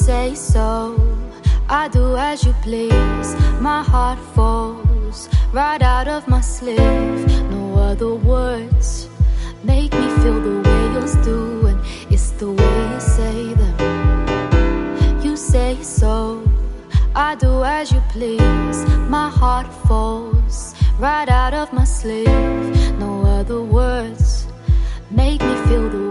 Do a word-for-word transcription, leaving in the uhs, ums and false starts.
say so, I do as you please. My heart falls right out of my sleeve. No other words make me feel the way yours do, and it's the way you say them. You say so, I do as you please. My heart falls right out of my sleeve. No other words make me feel the